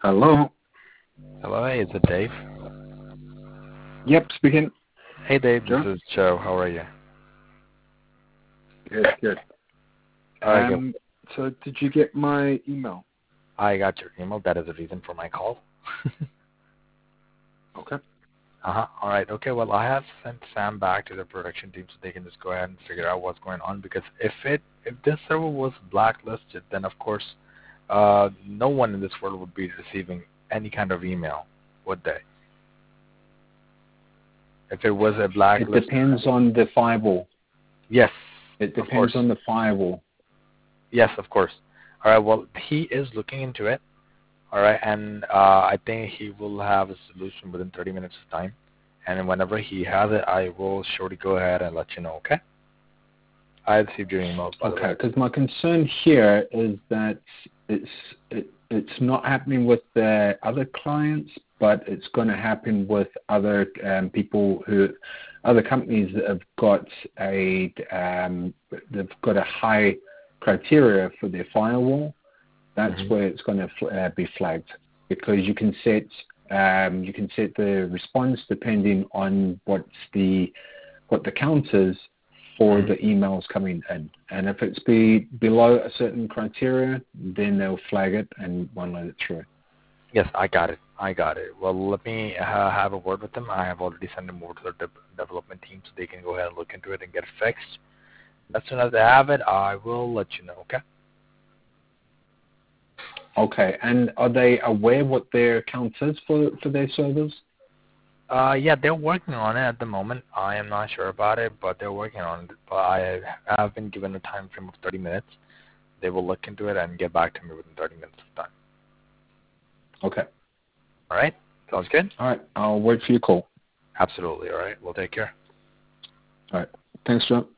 Hello. Hello, hey, is it Dave? Yep, speaking. Hey Dave, this Joe? is Joe. How are you? Good, good. Alright, good. So did you get my email? I got your email. That is the reason for my call. Okay. Alright, okay, well I have sent Sam back to the production team so they can just go ahead and figure out what's going on, because if this server was blacklisted, then of course no one in this world would be receiving any kind of email, would they? If it was a blacklist. It depends on the firewall. Yes. It depends on the firewall. Yes, of course. Alright, well he is looking into it. Alright, and I think he will have a solution within 30 minutes of time. And whenever he has it, I will surely go ahead and let you know, okay? I received your email, by the way. Okay, because my concern here is that it's not happening with the other clients, but it's going to happen with other other companies that have got a high criteria for their firewall. That's where it's going to be flagged, because you can set the response depending on what the count is for the emails coming in, and if it's below a certain criteria, then they'll flag it and won't let it through. Yes, I got it. Well, let me have a word with them. I have already sent them over to the development team so they can go ahead and look into it and get it fixed. As soon as they have it, I will let you know, okay? Okay, and are they aware what their count is for their servers? Yeah, they're working on it at the moment. I am not sure about it, but they're working on it. But I have been given a time frame of 30 minutes. They will look into it and get back to me within 30 minutes of time. Okay. All right? Sounds good? All right, I'll wait for your call. Absolutely. All right. We'll take care. All right. Thanks, John.